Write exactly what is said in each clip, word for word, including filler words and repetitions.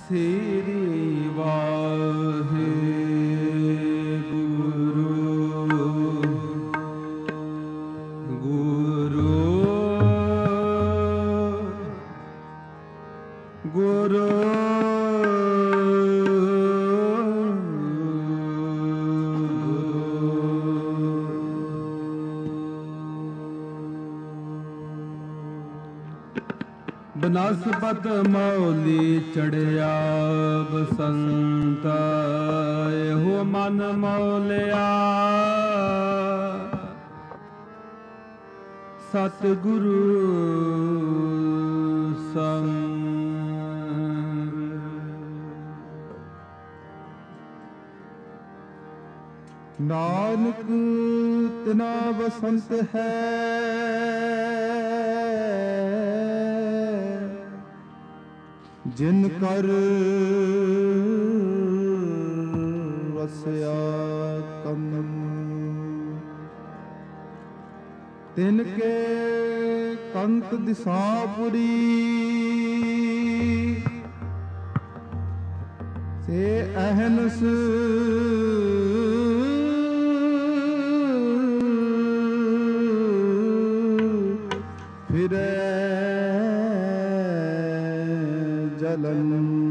ਸ੍ਰੀ ਵਾਹਿਗੁਰੂ ਗੁਰੂ ਗੁਰੂ ਬਨਸਪਤ ਮੌਲੀ ਚੜਿਆ ਬਸੰਤ ਇਹੋ ਮਨ ਮੌਲਿਆ ਸਤਿਗੁਰੂ ਸੰਗ ਨਾਨਕ ਤਿਨਾ ਬਸੰਤ ਹੈ ਜਿਨ ਕਰ ਵਸਿਆ ਕਮ ਤਿਨ ਕੇ ਕੰਤ ਦਿਸਾਪੁਰੀ ਸੇ ਅਹਨਸ ਫਿਰੇ ਜਲਨ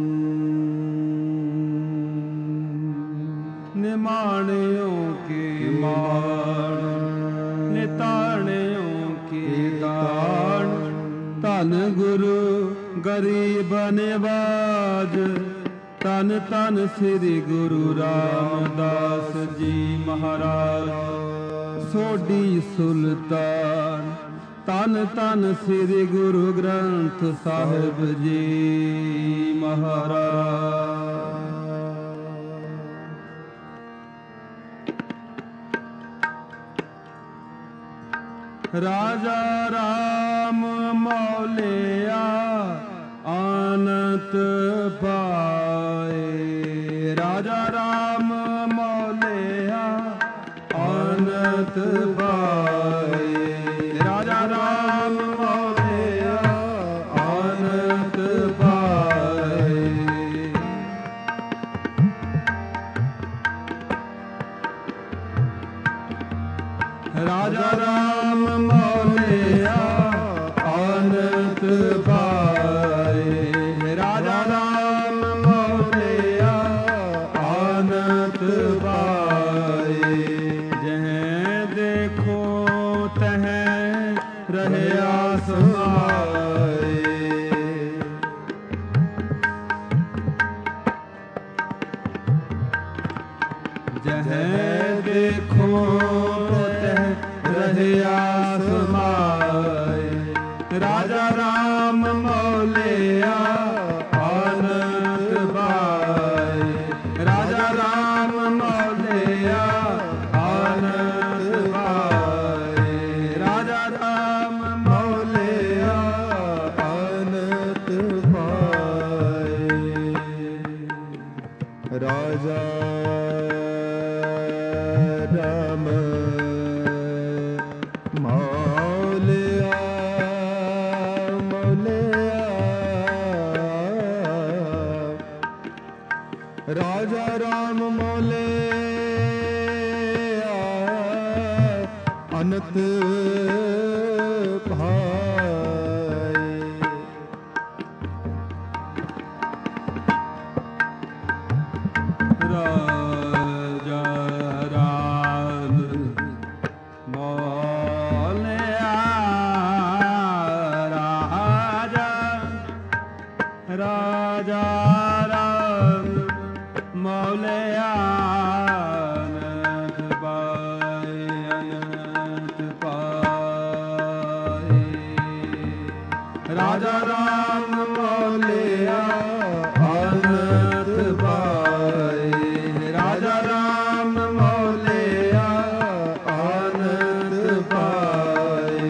ਨਿਮਾਣਿਓ ਕੇ ਮਾਣ ਨਿਤਾਣਿਓ ਕੇ ਦਾਣ ਧੰਨ ਗੁਰੂ ਗਰੀਬ ਨਿਵਾਜ ਧੰਨ ਧੰਨ ਸ੍ਰੀ ਗੁਰੂ ਰਾਮਦਾਸ ਜੀ ਮਹਾਰਾਜ ਸੋਢੀ ਸੁਲਤਾਨ ਧੰਨ ਧੰਨ ਸ੍ਰੀ ਗੁਰੂ ਗ੍ਰੰਥ ਸਾਹਿਬ ਜੀ ਮਹਾਰਾਜ। ਰਾਜਾ ਰਾਮ ਮੌਲਿਆ ਆਨੰਦ ਪਾਏ ਰਾਜਾ ਰਾਮ ਮੌਲਿਆ ਆਨੰਦ ਪਾਏ ਰਾਜਾ ਰਾਮ ਮੌਲਿਆ ਆਨੰਦ ਪਾਏ ਰਾਜਾ ਰਾਮ ਮੌਲਿਆ ਆਨੰਦ ਪਾਏ ਰਾਜਾ ਰਾਮ ਮੌਲਿਆ ਆਨੰਦ ਪਾਏ ਜਹ ਦੇਖੋ ਤਹ ਰਹਿਆ ਸਮਾਏ ਜਹ ਦੇਖੋ ਰਹਿਆ ਸਮਾਏ ਰਾਜਾ ਰਾਮ ਮੌਲਿਆ ਆਨੰਦ ਪਾਏ ਰਾਜਾ ਰਾਮ ਮੌਲਿਆ ਆਨੰਦ ਪਾਏ ਰਾਜਾ ਰਾਮ ਮੌਲਿਆ ਆਨੰਦ ਪਾਏ ਰਾਜਾ ਰਾਮ ਮੌਲਿਆ ਮੌਲਿਆ ਰਾਜਾ ਰਾਮ ਮੌਲਿਆ ਅਨੰਤ ਭਾਏ ਰਾਜਾ ਰਾਮ ਮੌਲਿਆ ਰਾਜਾ ਰਾਜਾ ਰਾਮ ਮੌਲਿਆ ਅਨੰਦ ਪਾਏ ਅਨੰਦ ਪਾਏ ਰਾਜਾ ਰਾਮ ਮੌਲਿਆ ਅਨੰਦ ਪਾਏ ਰਾਜਾ ਰਾਮ ਮੌਲਿਆ ਆਨੰਦ ਪਾਏ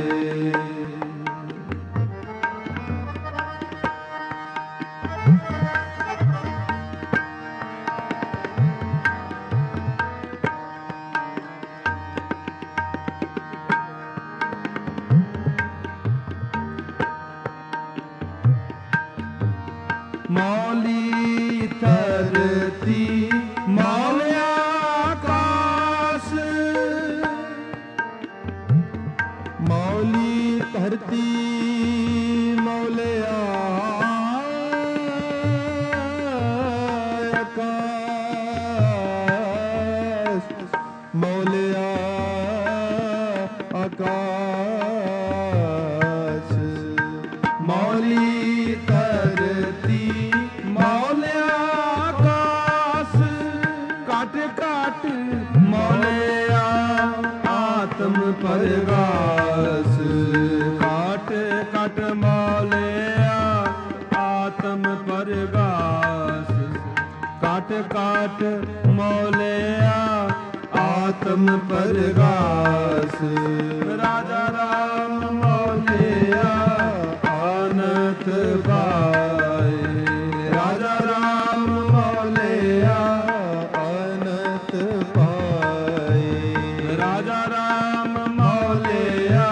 सिमरत मौलिया आत्म परगास। राजा राम मौलिया आनत पाए। राजा राम मौलिया आनत पाए। राजा राम मौलिया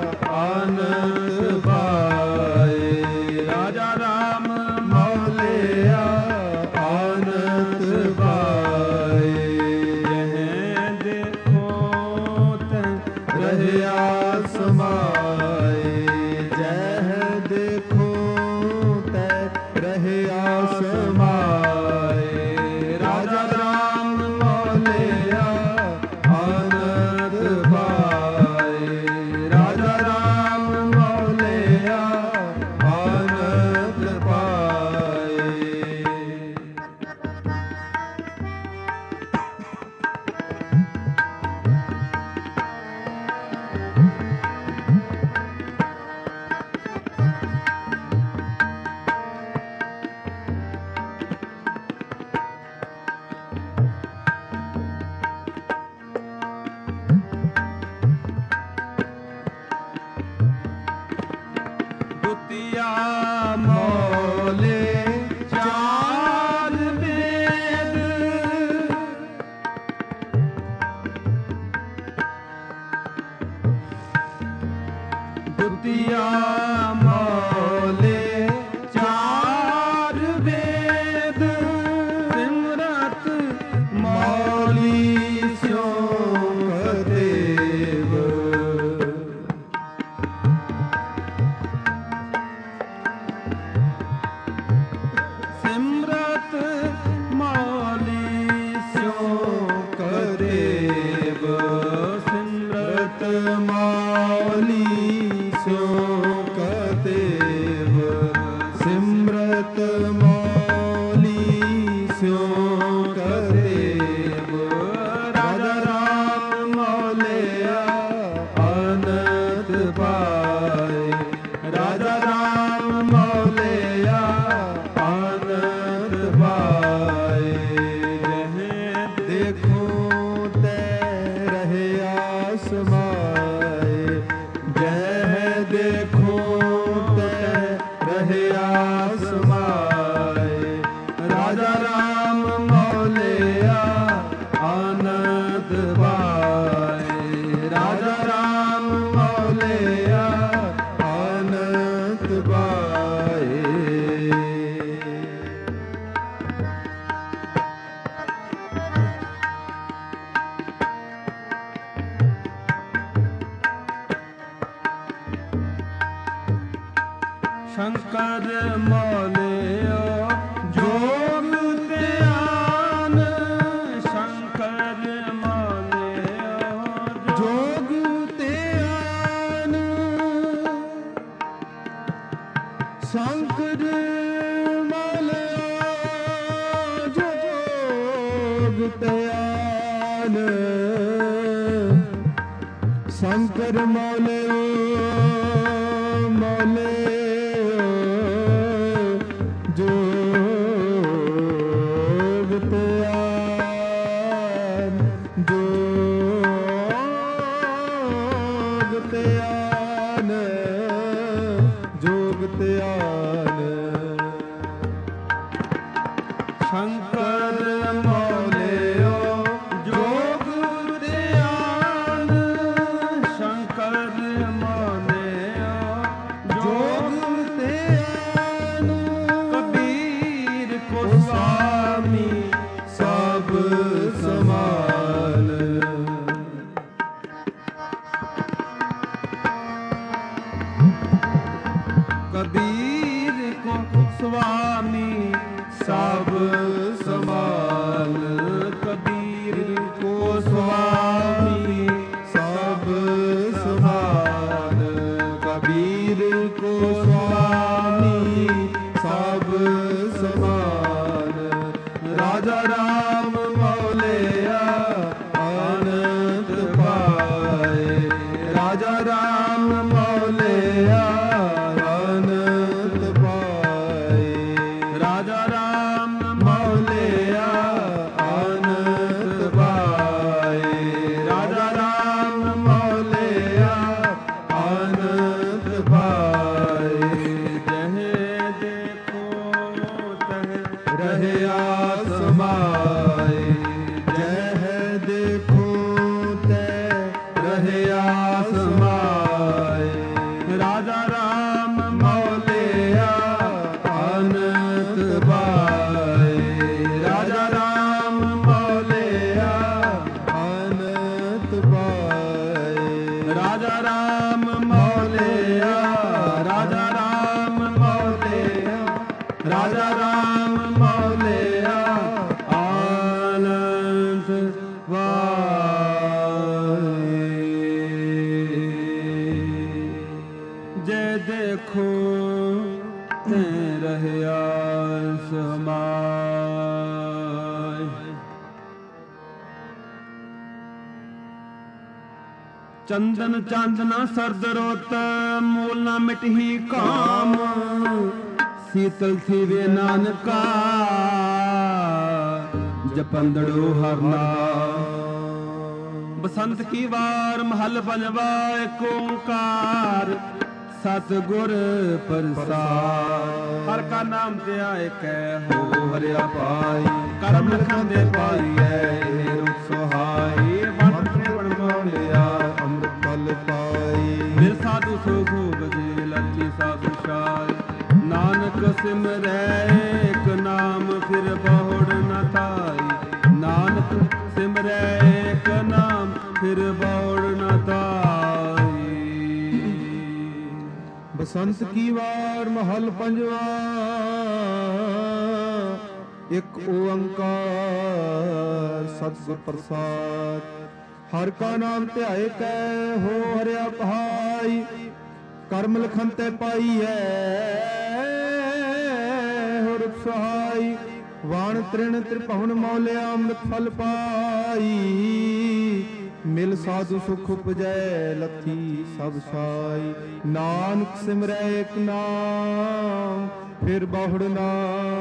आनत पाए। राजा राम मौलिया आनत पाए। यह देखो तह रहया समाए। जह देखो तह रहया समाए। राजा राम मौलिया आनंद पाए। राजा राम मौलिया आनंद पाए। दुतिया मौले चार वेद। दुतिया मौले चार वेद। सिमरत मौली स्यों देव। सिमरत मौली स्यों कदेव। सिमरत मौली स्यों कदेव। सिमरत मौली स्यों कदेव। राजा राम मौलिया आनंद पाए। राजा राम मौलिया आनंद पाए। जह देखो तह रहया समाए। जह देखो तह रहया समाए। राजा राम मौलिया आनंद पाए। राजा राम मौलिया आनंद पाए। शंकर मौलिया जोग ध्यान। शंकर मौलिया जोग ध्यान। शंकर मौलिया जोग ध्यान। शंकर मौलिया मौले जोग ध्यान। जोग ध्यान। जोग ध्यान। शंकर मौलिया जोग ध्यान। शंकर मौलिया जोग ध्यान। कबीर को स्वामी सब समान। कबीर को स्वामी सब समान। कबीर को स्वामी सब समान। कबीर को स्वामी सब समान। राजा राम मौलिया आनंद पाए। राजा राम मौलिया आनंद पाए। राजा राम मौलिया ਚੰਦਨ ਚਾਂਦਨਾ ਸਰਦ ਰੋਤ, ਮੂਲ ਨਾ ਮਿਟਹੀ ਕਾਮ। ਸੀਤਲ ਥੀਵੇ ਨਾਨਕਾ, ਜਪੰਦੜੋ ਹਰ ਨਾਮ। ਬਸੰਤ ਕੀ ਵਾਰ ਮਹਲ ਪੰਜਵਾ, ਏਕ ਓੰਕਾਰ ਸਤਿਗੁਰ ਪ੍ਰਸਾਦਿ। ਹਰ ਕਾ ਨਾਮ ਧਿਆਏ ਕੈ, ਹੋ ਹਰਿਆ ਪਾਈ। ਕਰਮ ਲਖਾਂ ਦੇ ਪਾਈਐ, ਰੁਖ ਸੁਹਾਈ। ਵਣ ਵਣ ਮੋਲਿਆ, ਅੰਮ੍ਰਿਤ ਫਲ ਪਾਈ। ਮਿਲ ਸਾਧੂ ਸੋ ਭਜੇ, ਲੱਥੀ ਸਾਧੂ ਛਾਈ। ਨਾਨਕ ਸਿਮਰੈ ਏਕ ਨਾਮ, ਫਿਰ ਬਹੁੜ ਨ ਥਾਈ। ਨਾਨਕ ਸਿਮਰੈ ਏਕ ਨਾਮ, ਫਿਰ ਬਹੁੜ ਨ ਥਾਈ। ਬਸੰਤ ਕੀ ਵਾਰ ਮਹਲ ਪੰਜਵਾ, ਇੱਕ ਓੰਕਾਰ ਸਤਿਗੁਰ ਪ੍ਰਸਾਦਿ। ਹਰ ਕਾ ਨਾਮ ਧਿਆਏ ਕੈ, ਹੋ ਹਰਿਆ ਪਹਾਈ। ਕਰਮ ਲਖਨ ਤੇ ਪਾਈਐ, ਹੋ ਰੁਖ ਸੁਹਾਈ। ਵਾਣ ਤ੍ਰਿਣ ਤ੍ਰਿਭੁਵਨ ਮੌਲਿਆ, ਅੰਮ੍ਰਿਤ ਫਲ ਪਾਈ। ਮਿਲ ਸਾਧੂ ਸੁਖ ਉਪਜੈ, ਲੱਥੀ ਸਭ ਛਾਈ। ਨਾਨਕ ਸਿਮਰੈ ਏਕ ਨਾਮ, ਫਿਰ ਬਹੁੜ ਨਾ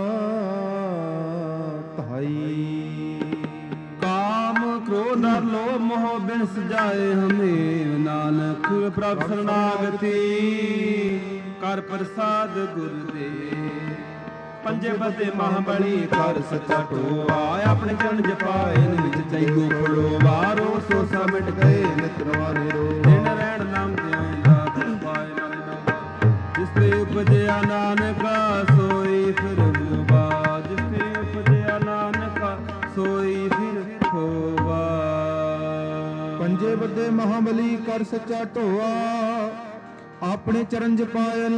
ਧਾਈ। ਕਾਮ ਕ੍ਰੋਧ ਅਰ ਲੋਭ ਮੋਹ ਬਿਨ ਸਜਾਏ ਹਮੇ। ਨਾਨਕ ਪ੍ਰਭ ਸਰਨਾਗਤੀ, ਕਰ ਪ੍ਰਸਾਦ ਗੁਰ ਦੇ। ਪੰਜੇ ਬਦੇ ਮਹਾਬਲੀ, ਕਰ ਸੱਚਾ ਟੋਆ। ਆਪਣੇ ਚਰਨ ਜਪਾਏ, ਵਿੱਚ ਚੈਗੋ ਖੜੋਵਾ। ਰੋ ਸੋ ਸਾ ਮਿਟ ਗਏ, ਨਿਤ ਨਵਾਰੇ ਰੋ। ਦਿਨ ਰਹਿਣ ਨਾਮ ਧਿਆਏ, ਦਾਤ ਪਾਏ ਨਾਮ ਨਾਮ। ਜਿਸ ਤੇ ਉਪਜਿਆ ਨਾਨਕਾ, ਸੋਈ ਫਿਰ ਹੋਵਾ। ਜਿਸ ਤੇ ਉਪਜਿਆ ਨਾਨਕਾ, ਸੋਈ ਫਿਰ ਹੋਵਾ। ਪੰਜੇ ਬੱਦੇ ਮਹਾਬਲੀ, ਕਰ ਸੱਚਾ ਢੋਆ। ਆਪਣੇ ਚਰਨ ਜਪਾਇਨ,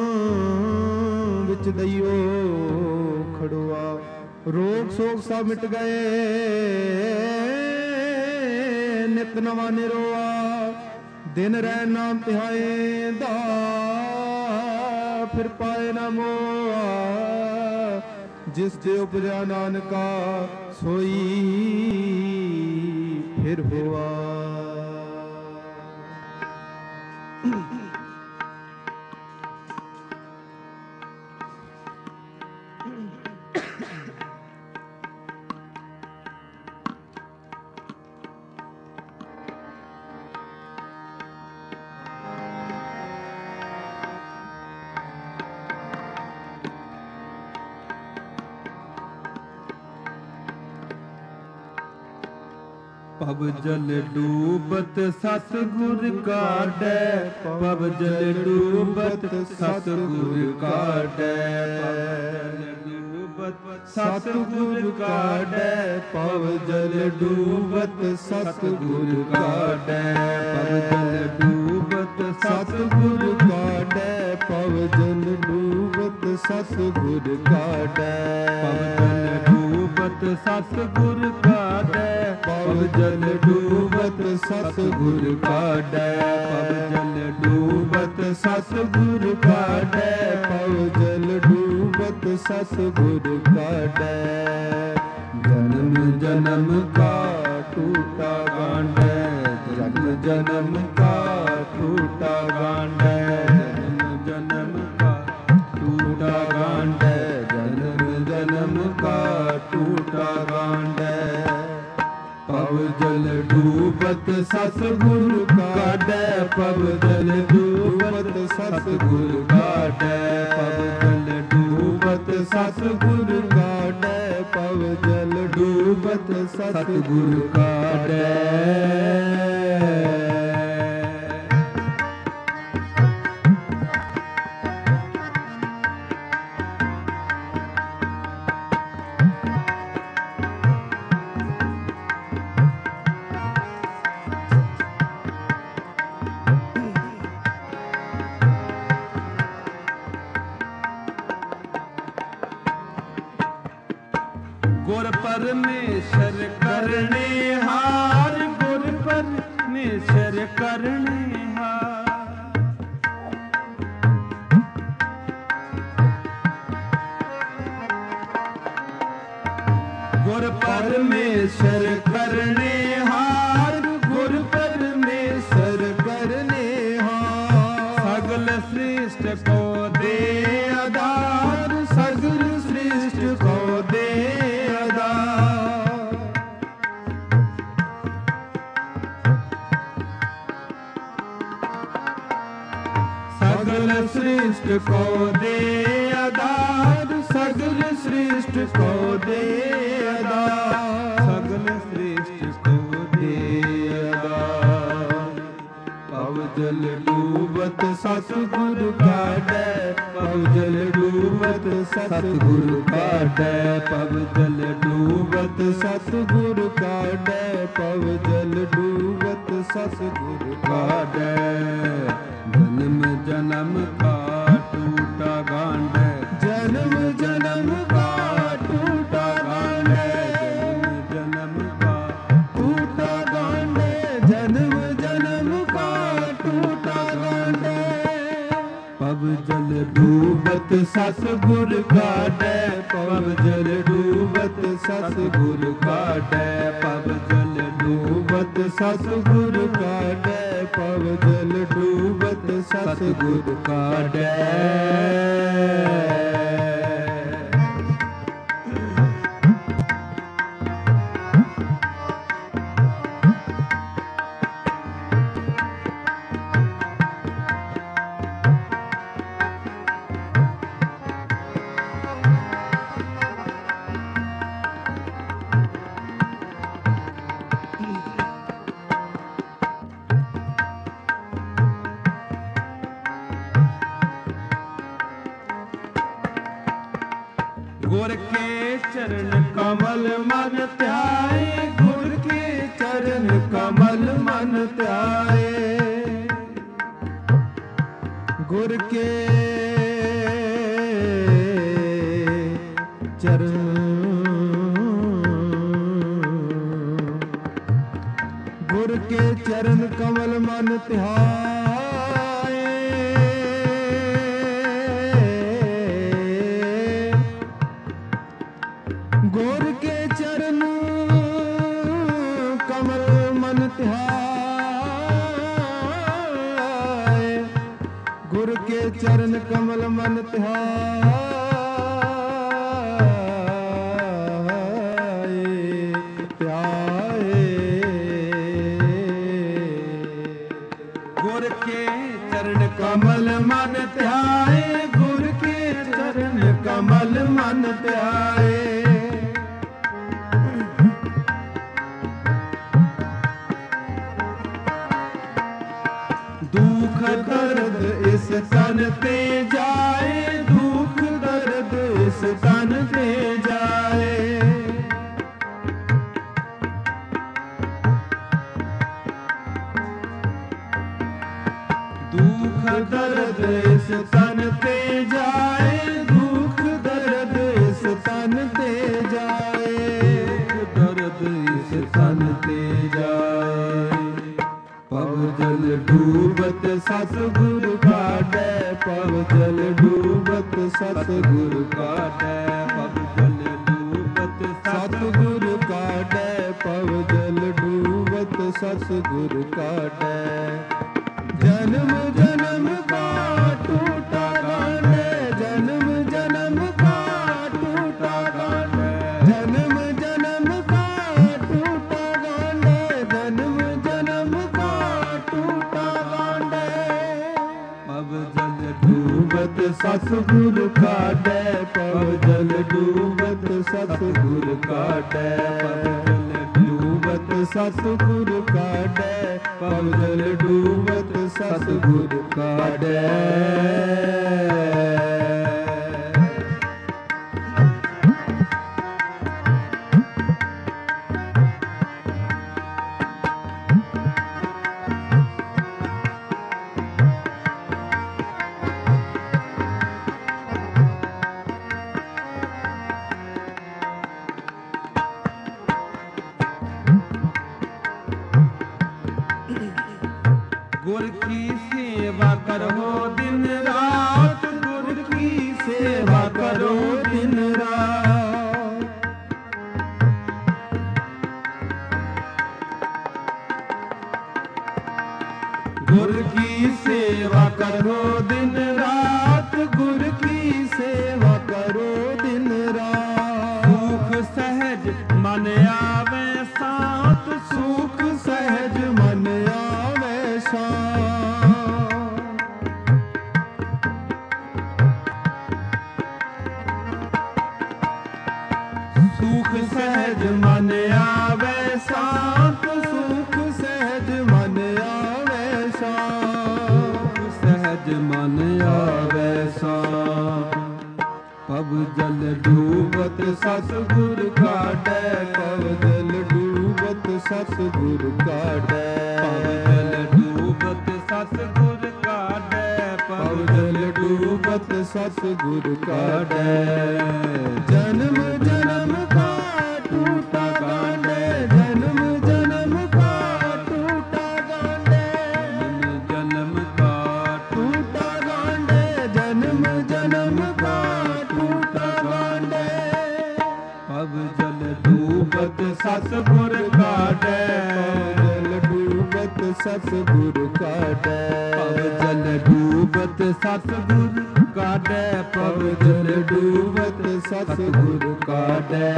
ਵਿੱਚ ਦਈਓ ਖੜੋਆ। ਰੋਗ ਸੋਗ ਸਭ ਮਿਟ ਗਏ, ਨਿਤ ਨਵਾਂ ਨਿਰੋਆ। ਦਿਨ ਰਹਿ ਨਾਮ ਧਿਆਏ ਦਾ, ਫਿਰ ਪਾਏ ਨਾ ਮੋਆ। ਜਿਸ ਤੇ ਉਪਜਿਆ ਨਾਨਕਾ, ਸੋਈ ਫਿਰ ਹੋਆ। ਪਵ ਜਲ ਡੂਬਤ ਸਤਿਗੁਰ ਕਾਢੈ। ਪਵ ਜਲ ਡੂਬਤ ਸਤਿਗੁਰ ਕਾਢੈ। ਸਤਿਗੁਰ ਕਾਢੈ, ਪਵ ਜਲ ਡੂਬਤ ਸਤਿਗੁਰ ਕਾਢੈ। ਪਵ ਜਲ ਡੂਬਤ ਸਤਿਗੁਰ ਕਾਢੈ। ਪਵ ਜਲ ਡੂਬਤ ਸਤਿਗੁਰ ਕਾਢੈ। ਪਵ ਜਲ ਡੂਬਤ ਸਤਿਗੁਰ ਕਾਢੈ। ਪਵ ਜਲ ਡੂਬਤ ਸਤਿਗੁਰ ਕਾਢੈ। ਪਵ ਜਲ ਡੂਬਤ ਸਤਿਗੁਰ ਕਾਢੈ। ਪਵ ਜਲ ਡੂਬਤ ਸਤਿਗੁਰ ਕਾਢੈ। ਜਨਮ ਜਨਮ ਕਾ ਟੂਟਾ ਗਾਂਢੈ। ਜਨਮ ਜਨਮ ਕਾ ਟੂਟਾ ਗਾਂਢੈ। ਜਨਮ ਜਨਮ ਕਾ ਟੂਟਾ ਗਾਂਢੈ। ਜਨਮ ਜਨਮ ਕਾ ਟੂਟਾ ਗਾਂਢੈ। ਪਵ ਜਲ ਡੂਬਤ ਸਤਿਗੁਰ ਕਾਢੈ। ਪਵ ਜਲ ਡੂਬਤ ਸਤਿਗੁਰ ਕਾਢੈ। ਪਵ ਜਲ ਡੂਬਤ ਸਤਿਗੁਰ ਕਾਢੈ। ਪਵ ਜਲ ਡੂਬਤ ਸਤਿਗੁਰ ਕਾਢੈ। ਗੁਰ ਪਰਮੇਸ਼ਰ ਕਰਨੇ ਹਾਰ। ਗੁਰ ਪਰਮੇਸ਼ਰ ਕਰਨੇ ਹਾਰ। ਗੁਰ ਪਰਮੇਸ਼ਰ ਕਰਨੇ ਹਾਰ। ਗੁਰ ਪਰਮੇਸ਼ਰ सृष्ट को दे आधार, सगल सृष्ट को दे आधार, सगल सृष्ट को दे आधार। पव जल डूबत सतगुर काढ़ै, पव जल डूबत सतगुर काढ़ै, पव जल डूबत सतगुर काढ़ै, पव जल डूबत सतगुर काढ़ै। जन्म जन्म का टूटा गांड, जन्म जन्म का टूटा गांड, जन्म जन्म का टूटा गांड, जन्म जन्म का टूटा गांड। पव जल डूबत सतगुर काढ़ै, पव जल डूबत सतगुर काढ़ै, पव जल डूबत सतगुर काढ़ै, पव जल डूबत सतगुर काढ़ै। गुर के चरण कमल मन ध्याए, गुर के चरण कमल मन ध्याए, गुर के चरण गुर के चरण कमल मन ध्याए। गुर के चरण कमल मन ध्याए, गुर के चरण कमल मन ध्याए, ध्याए। गुर के चरण कमल मन ध्याए, गुर के चरण कमल मन ध्याए। दुख दर्द इस तन ते जाए, दुख दर्द इस तन ते जाए, दुख दर्द इस तन ते जाए, दुख दर्द इस तन ते जाए, दर्द इस तन ते जाए। पव जल डूबत सतगुर काढ़ै, पव जल डूबत सतगुर काढ़ै, पव जल डूबत सतगुर काढ़ै, पव जल डूबत सतगुर काढ़ै। जन्म जन्म का टूटा गांड, जन्म जन्म का टूटा गांड, जन्म जन्म का टूटा गांड, जन्म जन्म का टूटा गांड। पव जल डूबत सतगुर काढ़ै, पव जल डूबत सतगुर काढ़ै, पव जल डूबत सतगुर काढ़ै, पव जल डूबत सतगुर काढ़ै। गुर की सेवा करो दिन रात, गुर की सेवा करो दिन रात। गुर की सेवा करो दिन रात, गुर की सेवा करो दिन रात। सुख सहज मन आवे साथ, सुख सहज मन आवे साथ। ਸਤਿਗੁਰ ਕਾਢੈ, ਪਵ ਜਲ ਡੂਬਤ ਸਤਿਗੁਰ ਕਾਢੈ, ਪਵ ਜਲ ਡੂਬਤ ਸਤਿਗੁਰ ਕਾਢੈ, ਪਵ ਜਲ ਡੂਬਤ ਸਤਿਗੁਰ ਕਾਢੈ। ਜਨਮ ਜਨਮ ਕਾ ਟੂਟਾ ਗਾਂਢੈ, ਜਨਮ ਜਨਮ ਕਾ ਟੂਟਾ ਗਾਂਢੈ, ਜਨਮ ਕਾ ਟੂਟਾ ਗਾਂਢੈ, ਜਨਮ ਜਨਮ ਕਾ ਟੂਟਾ ਗਾਂਢੈ। ਪਵ ਜਲ ਡੂਬਤ ਸਤਿਗੁਰ ਕਾਢੈ, ਪਵ ਜਲ ਡੂਬਤ ਸਤਿਗੁਰ ਕਾਢੈ, ਪਵ ਜਲ ਡੂਬਤ ਸਤਿਗੁਰ ਕਾਢੈ, ਪਵ ਜਲ ਡੂਬਤ ਸਤਿਗੁਰ ਕਾਢੈ।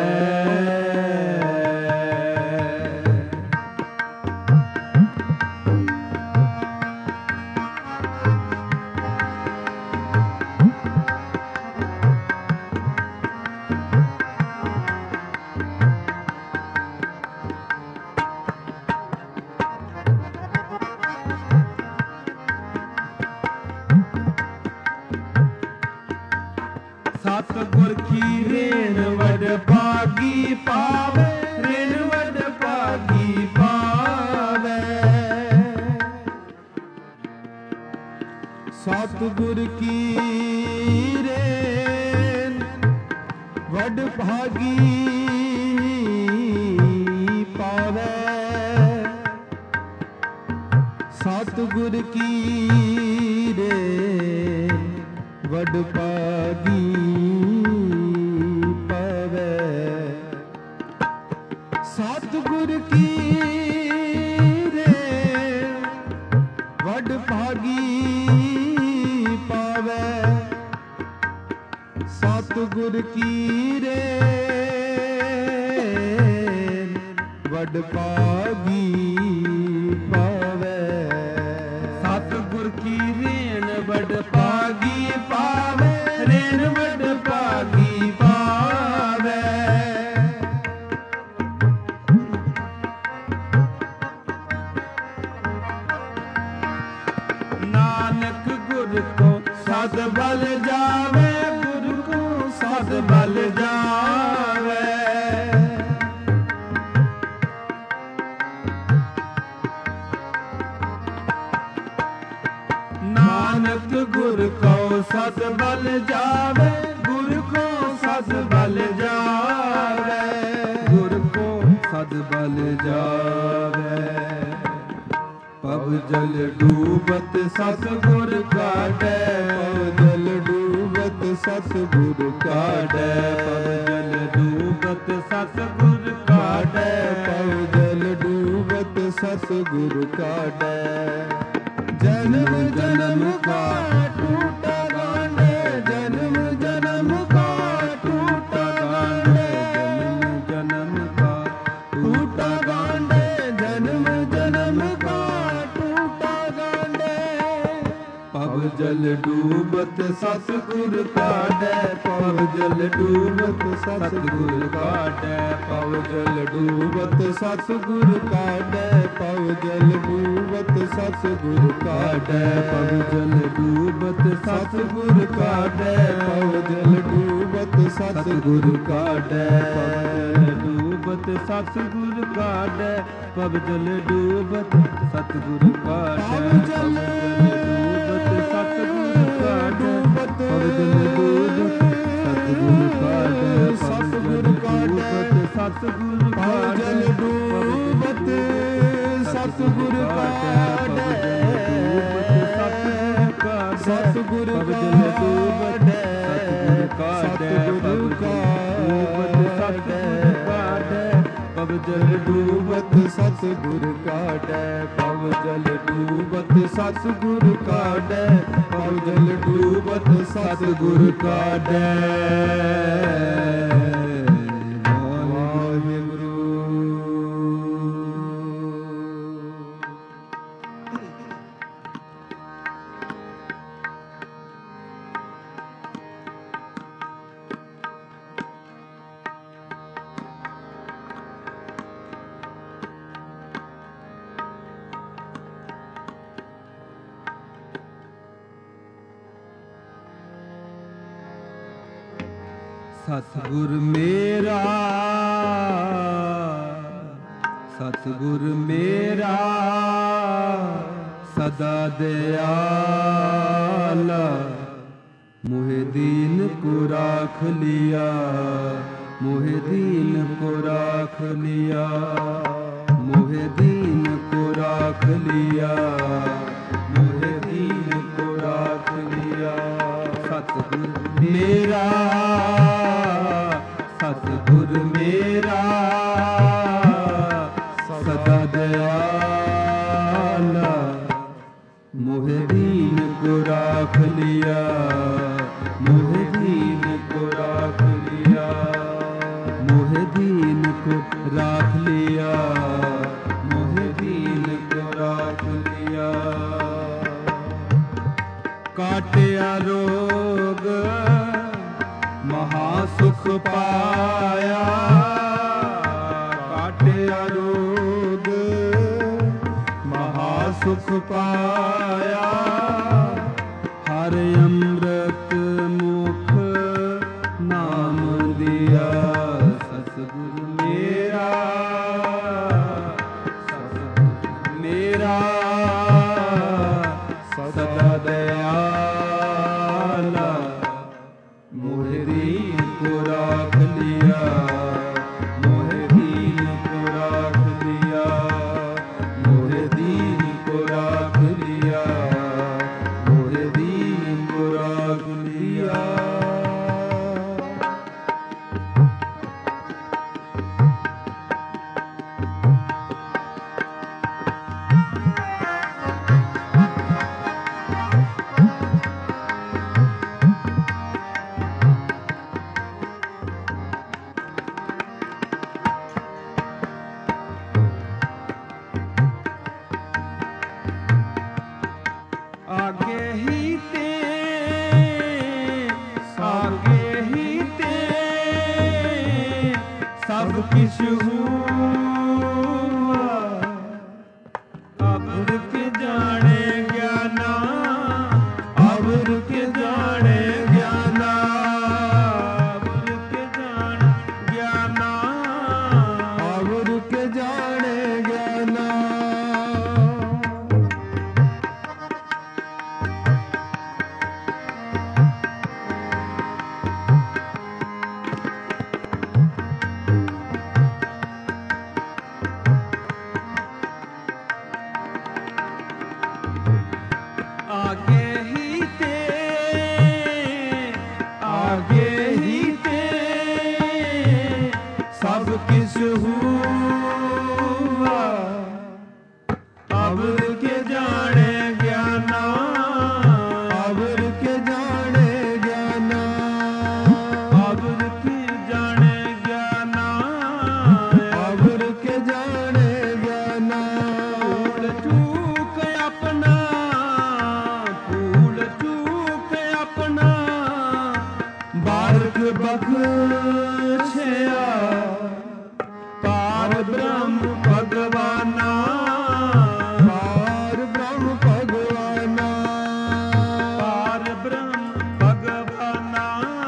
ਸਤਿਗੁਰ ਕੀ ਰੇਣ ਵਡ ਭਾਗੀ ਪਾਵੇ, ਰੇਣ ਵਡ ਭਾਗੀ ਪਾਵੇ। ਸਤਿਗੁਰ ਕੀ ਰੇਣ ਵਡ ਭਾਗੀ ਪਾਵੇ, ਸਤਿਗੁਰ ਕੀ ਰੇਣ ਵਡ ਭਾਗੀ ਪਾਵੇ। ਸਤਿਗੁਰ ਕੀ ਰੇਣ ਵਡ ਭਾਗੀ ਪਾਵੇ, ਸਤਿਗੁਰ ਕੀ ਰੇਣ ਵਡ ਭਾਗੀ ਪਾਵੇ। ਸਤਿਗੁਰ ਕੀ ਰੇਣ ਵਡ ਭਾਗੀ ਪਾਵੇ, ਰੇਣ ਵਡ ਭਾਗੀ ਪਾਵੇ। ਨਾਨਕ ਗੁਰ ਕੋ ਸਦ ਬਲ ਜਾਵੇ, ਗੁਰ ਕੋ ਸਦ ਬਲ ਜਾਵੇ। ਨਾਨਕ ਗੁਰ ਕੋ ਸਦ ਬਲ ਜਾਵੇ, ਗੁਰ ਕੋ ਸਦ ਬਲ ਜਾਵੇ, ਗੁਰ ਕੋ ਸਦ ਬਲ ਜਾਵੇ। ਪਵ ਜਲ ਡੂਬਤ ਸਤਿਗੁਰ ਕਾਢੈ, ਪਵ ਜਲ ਡੂਬਤ ਸਤਿਗੁਰ ਕਾਢੈ, ਪਵ ਜਲ ਡੂਬਤ ਸਤਿਗੁਰ ਕਾਢੈ, ਪਵ ਜਲ ਡੂਬਤ ਸਤਿਗੁਰ ਕਾਢੈ। ਜਨਮ ਜਨਮ ਕਾ ਟੂਟਾ ਗਾਂਢੈ, ਜਨਮ ਜਨਮ ਕਾ ਟੂਟਾ ਗਾਂਢੈ, ਜਨਮ ਜਨਮ ਕਾ ਟੂਟਾ ਗਾਂਢੈ, ਜਨਮ ਜਨਮ ਕਾ ਟੂਟਾ ਗਾਂਢੈ। ਪਵ ਜਲ ਡੂਬਤ ਸਤਿਗੁਰ ਕਾਢੈ, ਪਵ ਜਲ ਡੂਬਤ ਸਤਿਗੁਰ ਕਾਢੈ, ਪਵ ਜਲ ਡੂਬਤ ਸਤਿਗੁਰ ਕਾਢੈ, ਪਵ ਜਲ ਡੂਬਤ ਸਤਿਗੁਰ ਕਾਢੈ, ਪਵ ਜਲ ਡੂਬਤ ਸਤਿਗੁਰ ਕਾਢੈ, ਪਵ ਜਲ ਡੂਬਤ ਸਤਿਗੁਰ ਕਾਢੈ, ਪਵ ਜਲ ਡੂਬਤ ਸਤਿਗੁਰ ਕਾਢੈ, ਪਵ ਜਲ ਡੂਬਤ ਸਤਿਗੁਰ ਕਾਢੈ, ਪਵ ਜਲ ਡੂਬਤ ਸਤਿਗੁਰ ਕਾਢੈ, ਪਵ ਜਲ ਡੂਬਤ ਸਤਿਗੁਰ ਕਾਢੈ, ਸਤਿਗੁਰ ਕਾਢੈ, ਸਤਿਗੁਰ ਕਾਢੈ, ਡੂਬਤ ਸਤਿਗੁਰ ਕਾਢੈ, ਸਤਿਗੁਰ ਕਾਢੈ, ਸਤਿਗੁਰ ਕਾਢੈ, ਪਵ ਜਲ ਡੂਬਤ ਸਤਿਗੁਰ ਕਾਢੈ, ਪਵ ਜਲ ਡੂਬਤ ਸਤਿਗੁਰ ਕਾਢੈ, ਪਵ ਜਲ ਡੂਬਤ ਸਤਿਗੁਰ ਕਾਢੈ। ਸਤਿਗੁਰ ਮੇਰਾ, ਸਤਿਗੁਰ ਮੇਰਾ ਸਦਾ ਦਿਆਲਾ, ਮੋਹਿ ਦੀਨ ਕੋ ਰਾਖ ਲਿਆ, ਮੋਹਿ ਦੀਨ ਕੋ ਰਾਖ ਲਿਆ, ਮੋਹਿ ਦੀਨ ਕੋ ਰਾਖ ਲਿਆ, ਮੋਹਿ ਦੀਨ ਕੋ ਰਾਖ ਲਿਆ। ਸਤਿਗੁਰ ਮੇਰਾ, ਸਤਿਗੁਰ ਮੇਰਾ ਸਦਾ ਦਿਆਲਾ, ਮੋਹਿ ਦੀਨ ਕੋ ਰਾਖ ਲਿਆ, ਮੋਹਿ ਦੀਨ ਕੋ ਰਾਖ ਲਿਆ, ਮੋਹਿ ਦੀਨ ਕੋ ਰਾਖ ਲਿਆ, ਮੋਹਿ ਦੀਨ ਕੋ ਰਾਖ ਲਿਆ। ਕਾਟਿਆ ਰੋਗ ਮਹਾ ਸੁਖ ਪਾਇਆ, ਕਾਟਿਆ ਰੋਗ ਮਹਾ ਸੁਖ ਪਾਇਆ, ਹਰ ਅੰਮ੍ਰਿਤ ਮੁਖ ਨਾਮ ਦਿਆ। ਸਤਿਗੁਰ ਮੇਰਾ, ਸਤਿਗੁਰ ਮੇਰਾ ਸਦਾ ਦਿਆਲਾ, ਮੋਹਿ ਦੀਨ ਕੋ ਰਾਖ ਲਿਆ, ਮੋਹਿ ਦੀਨ ਕੋ ਰਾਖ ਲਿਆ, ਮੋਹਿ ਦੀਨ ਕੋ ਰਾਖ ਲਿਆ, ਮੋਹਿ ਦੀਨ ਕੋ ਰਾਖ ਲਿਆ। आगे ही ते, आगे ही ते सब किछ हुआ, अबर के जाने ज्ञाना, अबर के जाने ज्ञाना, अबर के जाने ज्ञाना, अबर के जाने ज्ञाना। आगे ही ते, आगे ही ते सब किछ हुआ, अबर के जाने ज्ञाना, अबर के जाने ज्ञाना, अबर के जाने ज्ञाना, अबर के जाने ज्ञाना। भूल चूक अपना, भूल चूक अपना बारक बख्शिया, पार ब्रह्म भगवाना, पार ब्रह्म भगवाना, पार ब्रह्म भगवाना,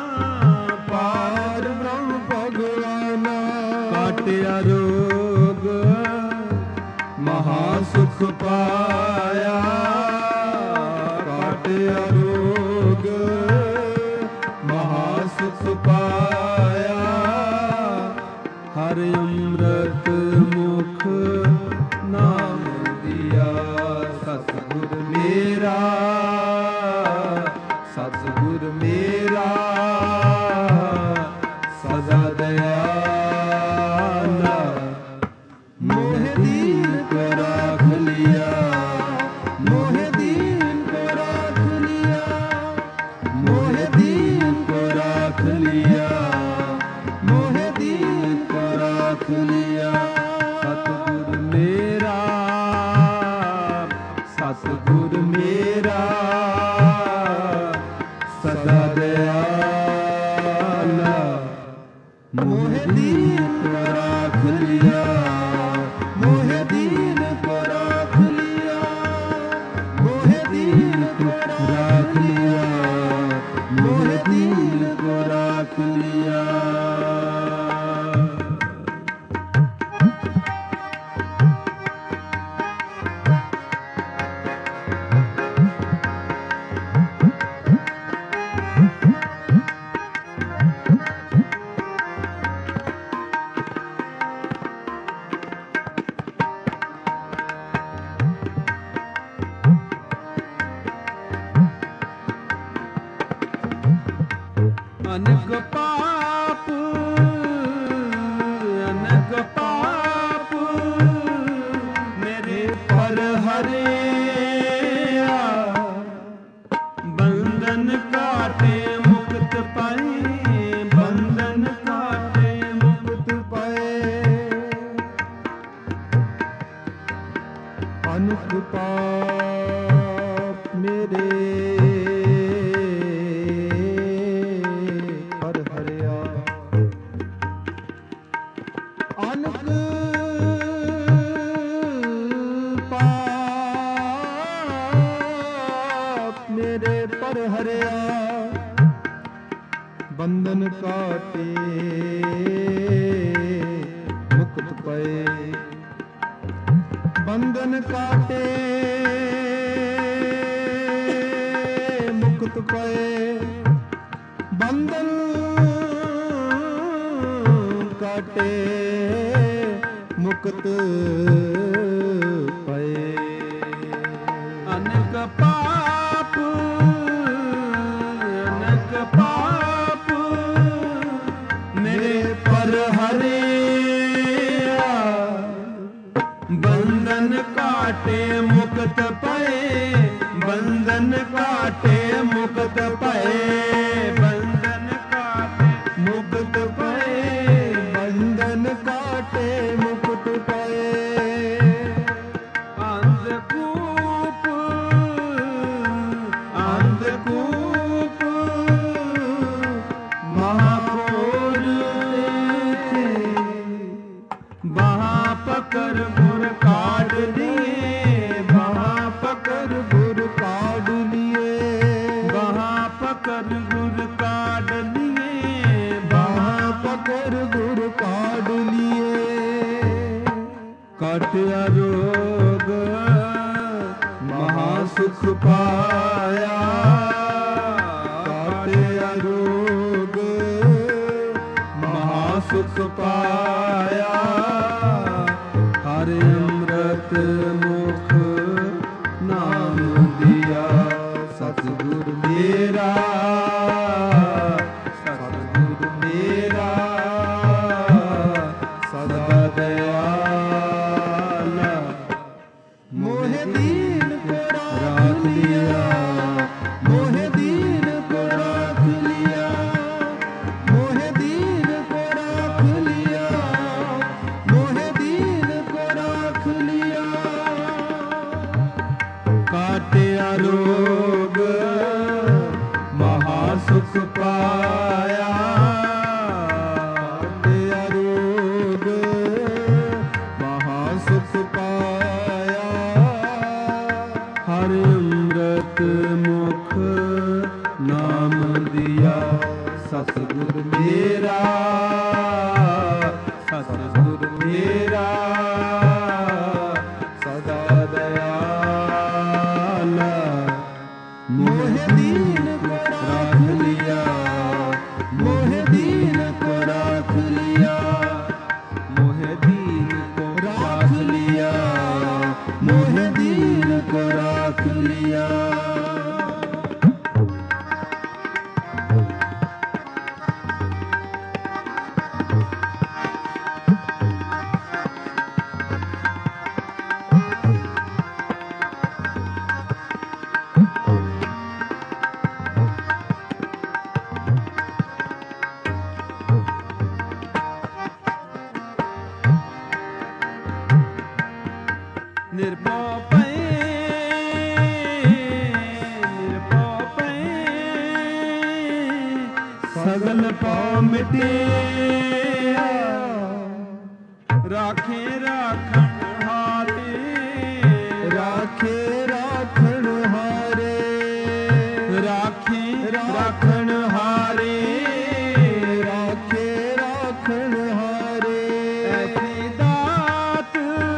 पार ब्रह्म भगवाना। काटिया रोग महा सुख पाया, काटिया रोग महा सुख पाया, हर अमृत मुख नाम दिया। सतगुर मेरा, सतगुर मेरा सदा दयाला, मोह दीन को राख लिया, मोह दीन को राख लिया, मोह दीन को राख लिया, मोह दीन को राख लिया। सतगुर मेरा, सतगुर मेरा सदा दयाला, मोह दीन को राख लिया, मोह दीन को राख लिया, मोह दीन को राख लिया, मोह दीन को राख लिया। ਹਰਿਆ ਬੰਧਨ ਕਾਟੇ ਮੁਕਤ ਪਾਏ ਬੰਧਨ ਕਾਟੇ ਮੁਕਤ ਪਾਏ ਅਨੁਪ ਪਾਪ ਮੇਰੇ ਪਰ ਹਰਿਆ ਅਨੁਪ ਪਾਪ ਮੇਰੇ ਪਰ ਹਰਿਆ ਬੰਧਨ ਕਾਟੇ ਮੁਕਤ ਪਏ ਬੰਧਨ ਕਾਟੇ ਮੁਕਤ ਪਏ ਬੰਧਨ ਕਾਟੇ ਮੁਕਤ ਪਏ ਅਨੇਕ ਪਾਪ ਅਨੇਕ ਪਾਪ ਮੇਰੇ ਪਰ ਹਰਿਆ ਬੰਧਨ ਕਾਟੇ ਮੁਕਤ ਪਏ ਬੰਧਨ ਕਾਟੇ ਮੁਕਤ ਪਏ ਬੰਧਨ ਕਾਟੇ ਮੁਕਤ ਪਏ ਬੰਧਨ ਕਾਟੇ ਮੁਕਤ ਪਏ ਅੰਧਕੂਪ ਅੰਧਕੂਪ ਮਹਾਪੁਰ ਤੇ ਬਾਹਾਂ ਪਕੜ ਗੁਰ ਕਾਢ ਲਿਏ ਬਾਹਾਂ ਪਕੜ ਗੁਰ ਕਾਢ ਲਿਏ ਬਾਹਾਂ ਪਕੜ ਗੁਰ ਕਾਢ ਲਿਏ ਬਾਹਾਂ ਪਕੜ ਗੁਰ ਕਾਢ ਲਿਏ ਕਾਟਿਆ ਰੋਗ ਮਹਾ ਸੁਖ ਪਾਇਆ ਕਾਟਿਆ ਰੋਗ ਮਹਾ ਸੁਖ ਪਾਇਆ ਹਰਿ ਅੰਮ੍ਰਿਤ ਮੁਖ ਨਾਮ ਦਿਆ ਸਤਿਗੁਰ ਮੇਰਾ ਸਤਿਗੁਰ ਮੇਰਾ ਸਦਾ ਦਇਆਲ ਮੋਹਿ ਦੀਨ ਕੋ ਰਾਖ ਲਿਆ ਮੋਹਿ ਦੀਨ ਕੋ ਰਾਖ ਲਿਆ ਮੋਹਿ ਦੀਨ ਕੋ ਰਾਖ ਲਿਆ ਮੋਹਿ ਦੀਨ ਕੋ ਰਾਖ ਲਿਆ ਕਾਟਿਆ ਰੋਗ ਮਹਾ ਸੁਖ ਪਾਇਆ ਕਾਟਿਆ ਰੋਗ ਮਹਾ ਸੁਖ ਪਾਇਆ ਹਰਿ ਅੰਮ੍ਰਿਤ ਮੁਖ ਨਾਮ ਦਿਆ ਸਤਿਗੁਰ ਮੇਰਾ ਸਤਿਗੁਰ ਮੇਰਾ ਸਦਾ ਦਇਆਲ ਮੋਹਿ ਦੀਨ ਕੋ ਰਾਖ ਲਿਆ ਮੋਹਿ ਦੀਨ ਕੋ ਰਾਖ ਲਿਆ ਮੋਹਿ ਦੀਨ ਕੋ ਰਾਖ ਲਿਆ ਮੋਹਿ ਦੀਨ ਕੋ ਰਾਖ ਲਿਆ ਨਿਰਭਉ ਪਏ ਨਿਰਭਉ ਪਏ ਸਗਲ ਪਉ ਮਿਟਿਆ ਰਾਖੇ ਰਾਖਣ ਹਾਰੇ ਰਾਖੇ ਰਾਖਣ ਹਾਰੇ ਰਾਖੇ ਰਾਖਣ ਹਾਰੇ ਰਾਖੇ ਰਾਖਣ ਹਾਰੇ ਐਸੀ ਦਾਤ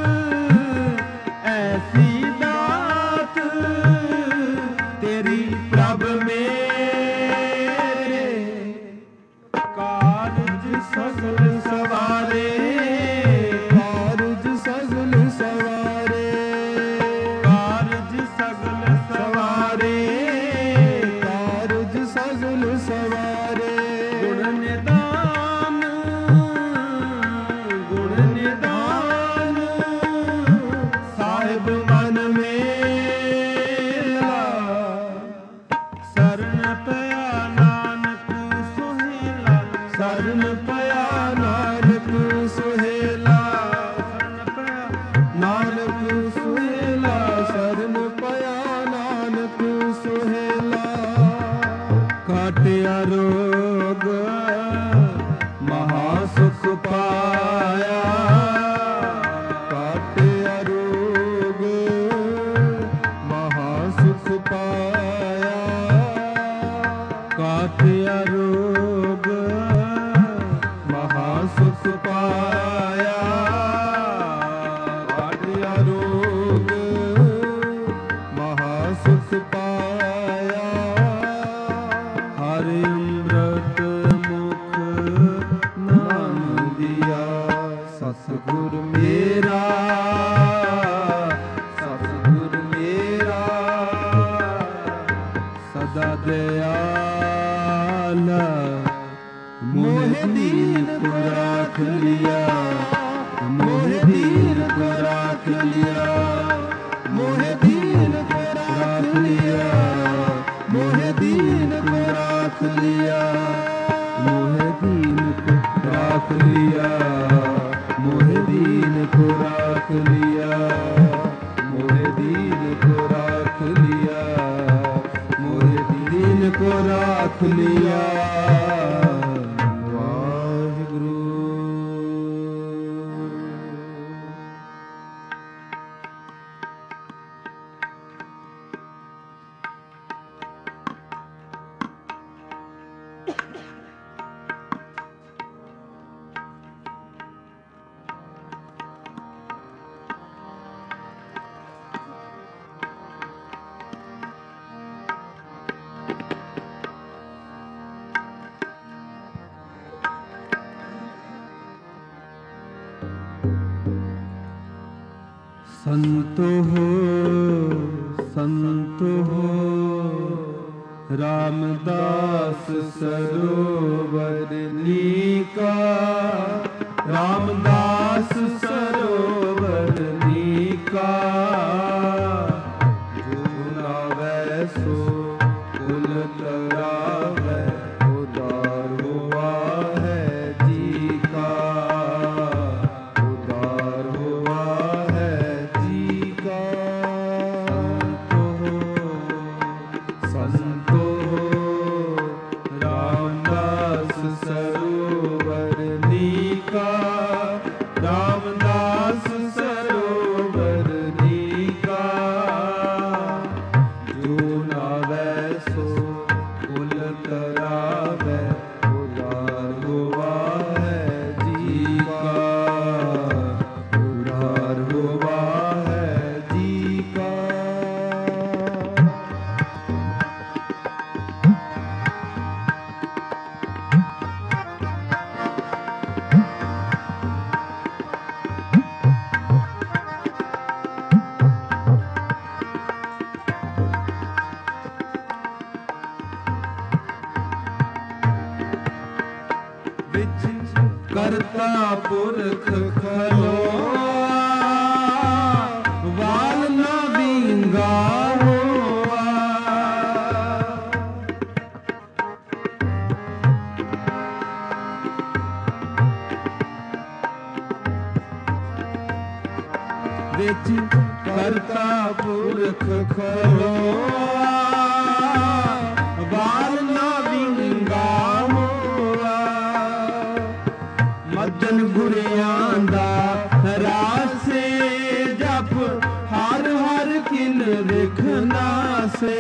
ਐਸੀ ਦਾਤ ਤੇਰੀ ਪ੍ਰਭ ਮੇਰੇ ਕਾਰਜ ਸਗਲ ਸਵਾਰੇ ਕਾਰਜ ਸਗਲ ਸਵਾਰੇ ਕਾਰਜ ਸਗਲ ਸਵਾਰੇ ਕਾਰਜ ਸਗਲ ਸਵਾਰੇ ਗੁਣ ਨਿਦਾਨ ਗੁਣ ਨਿਦਾਨ ਸਾਹਿਬ ਮਨ ਮੇ ਸੁਖ ਪਾਇਆ। ਹਰਿ ਅੰਮ੍ਰਿਤ ਮੁਖ ਨਾਮ ਦਿਆ। ਸਤਿਗੁਰ ਮੇਰਾ ਸਤਿਗੁਰ ਮੇਰਾ ਸਦਾ ਦਇਆਲ ਮੋਹਿ ਦੀਨ ਕੋ ਰਾਖ ਲਿਆ। ਮੋਹਿ ਦੀਨ ਕੋ ਰਾਖ ਲਿਆ। ਮੋਹਿ ਦੀਨ ਕੋ ਰਾਖ ਲਿਆ। ਮੋਹਿ ਦੀਨ ਕੋ ਰਾਖ ਲਿਆ। ਮੋਹਿ ਦੀਨ ਕੋ ਰਾਖ ਲਿਆ। ਮੋਹਿ ਦੀਨ ਕੋ ਰਾਖ ਲਿਆ। ਮੋਹਿ ਦੀਨ ਕੋ ਰਾਖ ਲਿਆ। ਮੋਹਿ ਦੀਨ ਕੋ ਰਾਖ ਲਿਆ। संत हो संत हो रामदास सरोवर नीका। रामदास सरोवर नीका। जो नावै सो कुल तरावै। उदार हुआ है जी का। उदार हुआ है जी का। संत हो रामदास सरोवर नीका। रामदास सरोवर नीका। जो नावै सो कुल तरावै। उदार हुआ है जी का। उदार हुआ है जी का। विच करता पुरख खलोआ। वाल न विंगा होआ। विच करता पुरख खलोआ। वाल न विंगा होआ। ਮੱਜਨ ਗੁਰਿਆਂ ਦਾ ਰਾਸੇ ਜਪ। ਹਰ ਹਰ ਕਿਨ ਵੇਖਣਾ ਸੇ।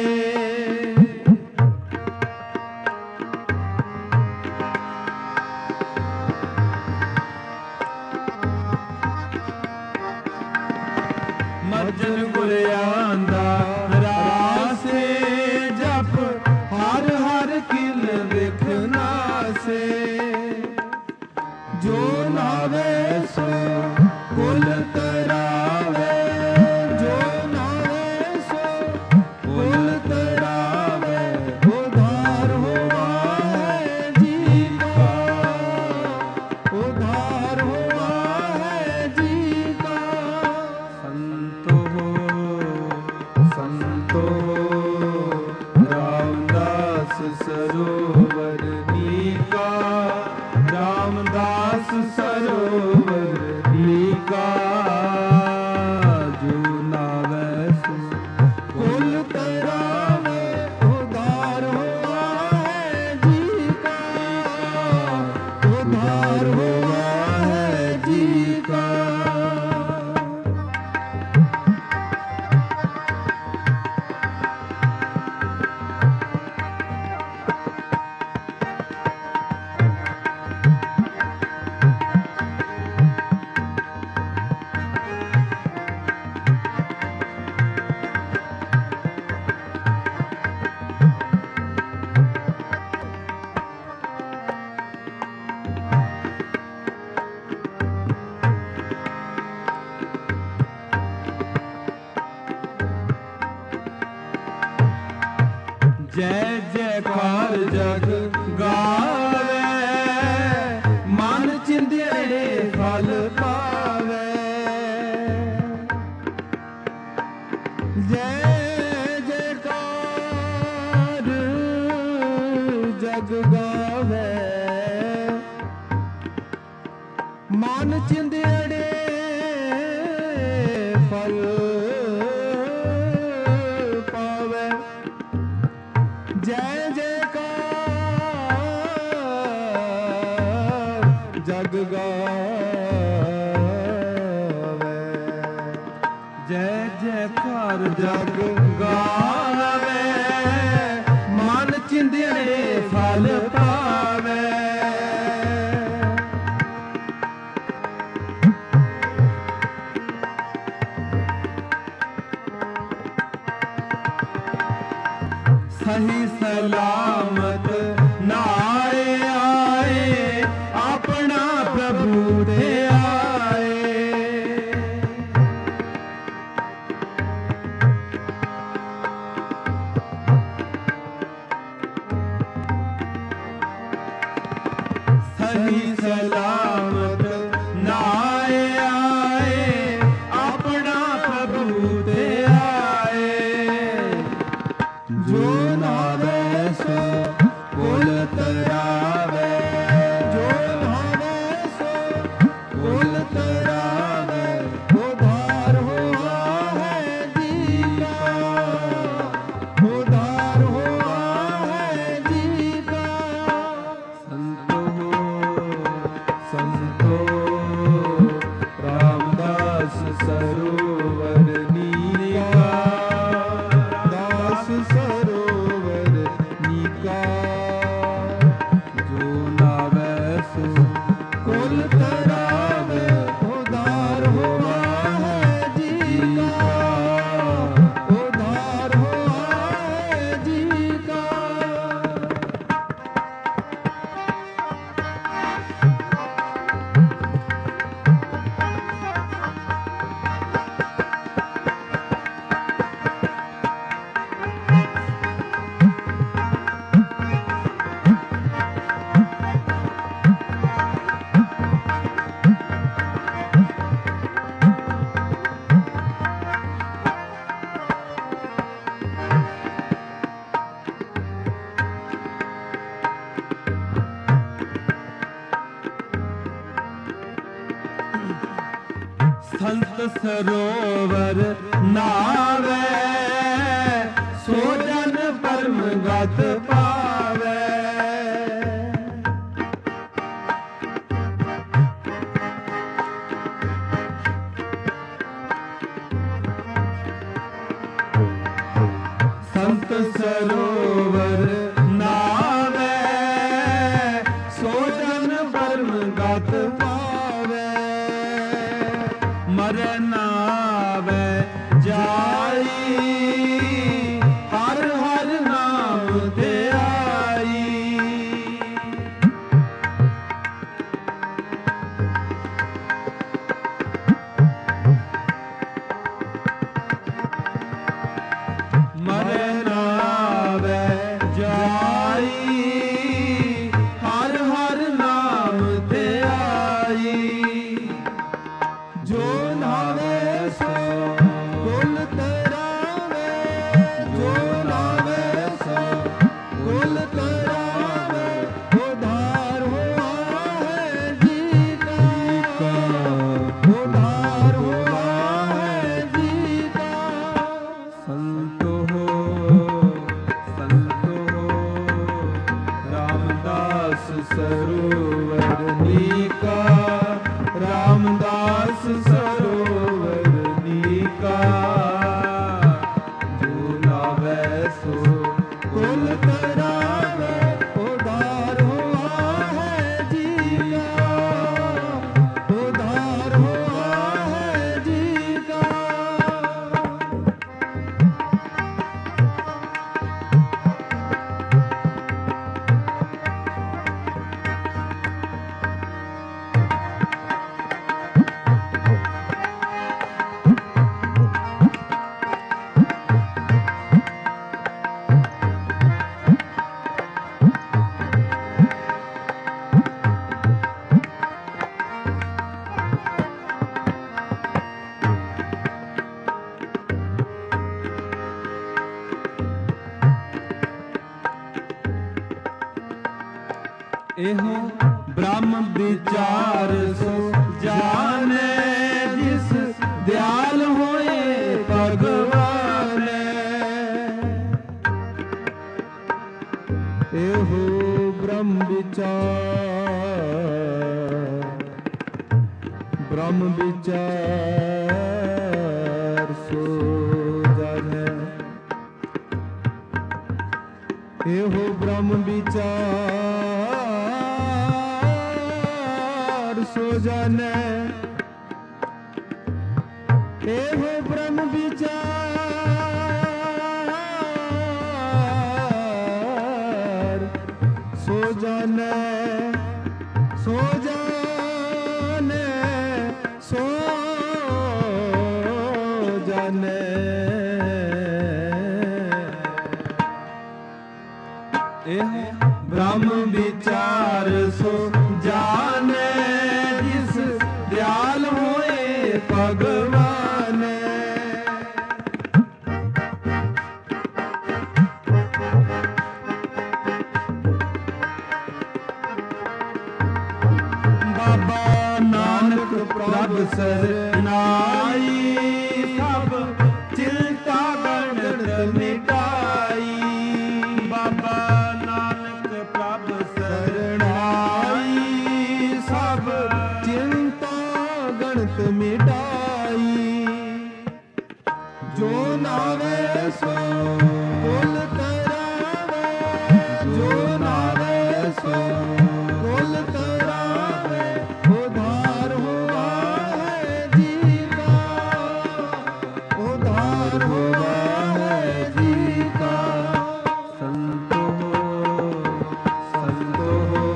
ਮੱਜਨ ਗੁਰਿਆਂ ਦਾ ਰਾਸੇ ਜਪ। ਹਰ ਹਰ ਕਿਨ ਵੇਖਣਾ ਸੇ। जो नावे सो कुल तरावे। जो नावे सो कुल तरावे। ਜੈ ਜੈਕਾਰ ਜਗ ਗਾਵੇ, ਮਨ ਚਿੰਦੜੇ ਫਲ ਪਾਵੇ। ਜੈ ਜੈਕਾਰ ਜਗ ਗਾਵੇ, ਮਨ ਚਿੰਦੜੇ ਫਲ ਪਾਵੇ। ਜੈ ਜੈਕਾਰ ਜਗ ਗਾਵੇ, ਜੈ ਜੈਕਾਰ ਜਗ ਗਾਵੇ, ਮਨ ਚਿੰਦੜੇ ਫਲ ਪਾਵੇ। ਸਹੀ ਸਲਾਮਤ ਨਾਏ ਆਏ, ਆਪਣਾ ਪ੍ਰਭੂ ਦੇ ਆਏ। ਸਹੀ ਸਲਾਮਤ ਨਾਏ ਆਏ, ਆਪਣਾ ਪ੍ਰਭੂ ਦੇ ਆਏ। ਜੋ ਨਾਵੇ ਸੋ ਕੁਲ ਤਰਾਵੇ, ਜੋ ਨਾਵੇ ਸੋ ਕੁਲ ਤਰਾਵੇ। ਉਧਾਰ ਹੋਆ ਹੈ ਜੀ ਕਾ, ਉਧਾਰ ਹੋਆ ਹੈ ਜੀ ਕਾ। ਸੰਤੋ ਸੰਤੋ ਰਾਮਦਾਸ ਸਰੋਵਰ ਨੀਕਾ, ਦਾਸ ਸਰੋਵਰ ਨੀਕਾ। ਜੋ ਨਾਵੇ ਸੋ ਕੁਲ ਤਰਾਵੇ, ਉਧਾਰ ਹੋਆ ਹੈ ਜੀ ਕਾ, ਉਧਾਰ ਹੋਆ ਹੈ ਜੀ ਕਾ। ਸੰਤ ਸਰੋਵਰ ਨਾਵੇ, ਸੋ ਜਨ ਪਰਮ ਗਤ ਪਾਵੇ। ਸੰਤ ਸਰੋਵਰ ਨਾਵੇ, ਸੋ ਜਨ ਪਰਮ ਗਤ ਪਾਵੇ। ਮਰ ਨਾਵੇ ਜਾਈ, ਹਰ ਹਰ ਨਾਮ ਧਿਆਈ। ਮਰ ਨਾਵੇ एहो ब्रह्म विचार सो जाने, जिस दयाल होए भगवान। एहो ब्रह्म विचार, ब्रह्म विचार सो जाने। एहो ब्रह्म विचार सो जाने। एहो ब्रह्म विचार सो जाने, सो जाने, सो जाने। एहो ब्रह्म विचार सो जाने, जिस दयाल होए भगवान। बाबा नानक प्रभ सरनाई, सब चिंता गणत मिटाई। बाबा नानक प्रभ सरनाई, सब चिंता गणत मिटाई। जो नावे सो कुल तरावे, जो नावे सो कुल तरावे। उद्धार हुआ है जी का, उद्धार हुआ है जी का। संतो संतो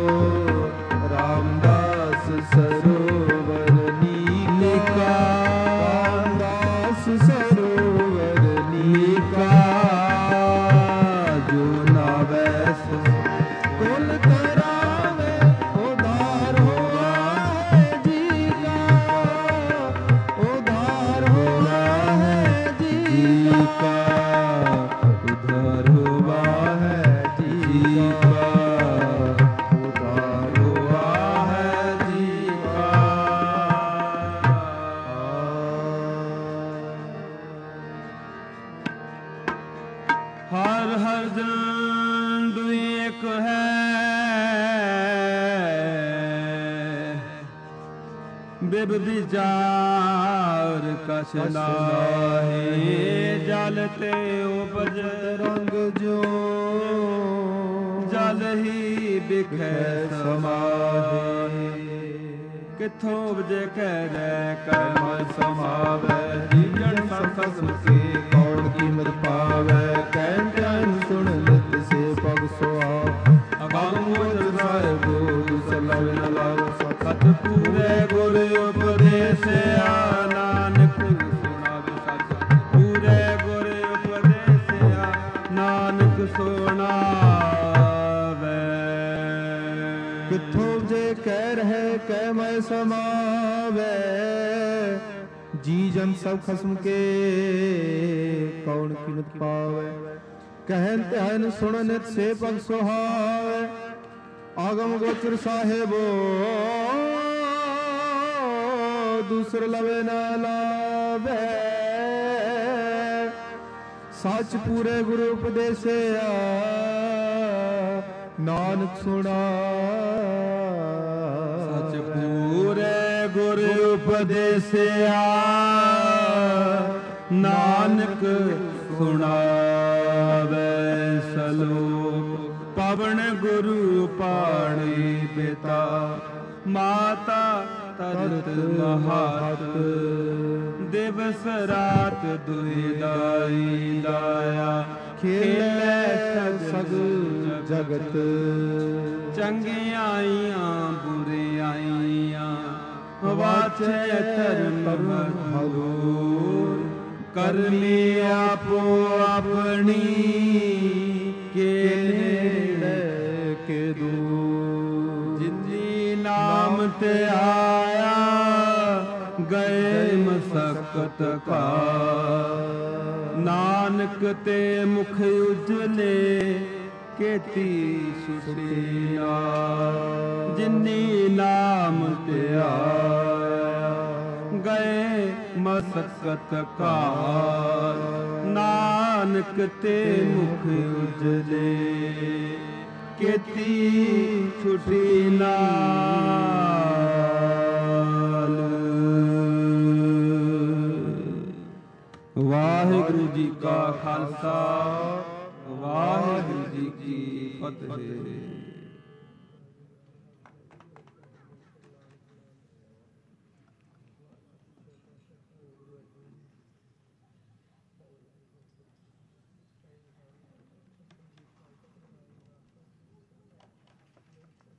रामदास सरोवर नीलिका, रामदास सरोवर नीलिका। जो नावे सो कुल तरावे, उद्धार हुआ है जी का, उद्धार हुआ है जी का, उद्धार हुआ है जी का, उद्धार हुआ है जी का। हर हर जन दुई एक है, बिब विचार कछ नाहि। जल ते उपज रंग जो जल ही बिखै समाहि। किथों उपजे कहरै कर्म समावै, जीवन सब खस्म के कौन कीमत पावै। कहन कहन सुन नित से पग सोआ, अगम मोचन साहिब दूसरा न लाओ। सत पूरे गुर उपदेसिया, नानक सुनावे सच। पूरे गुर उपदेसिया, नानक सुनावे। किथों जे कह रहे कह मैं समावे। जी जन सब खस्म के कौन कीमत पावे। कहन तहन सुन नित से पग सुहावे। आगम गोचर साहेबो दूसर लवे न लावे। सच पूरे गुरु उपदेसिया, नानक सुना। सच पूरे गुर उपदेसिया, नानक सुनावे। सलोक पवन गुरु पाणी पिता, माता तत महात। दिवस रात दुई दाई दाया, खेले सग जगत। चंगियाइयां बुरियाइयां, वाचे धर्म हगूर। करनी आपो अपनी, के नेड़े के दूर। जिंदगी नाम ते आया, गए मसकत का। नानक ते मुख उजले, ਕੀਤੀ ਸੁਟੀ ਨਾਲ। ਜਿਨੀ ਨਾਮ ਧਿਆਇਆ ਗਏ ਮਸਕਤ ਕਾਲ, ਨਾਨਕ ਤੇ ਮੁਖ ਉਜਲੇ ਕੀਤੀ ਛੁਟੀ ਨਾਲ। ਵਾਹਿਗੁਰੂ ਜੀ ਕਾ ਖਾਲਸਾ, ਵਾਹਿਗੁਰੂ ਜੀ ਕੀ ਫਤਿਹ।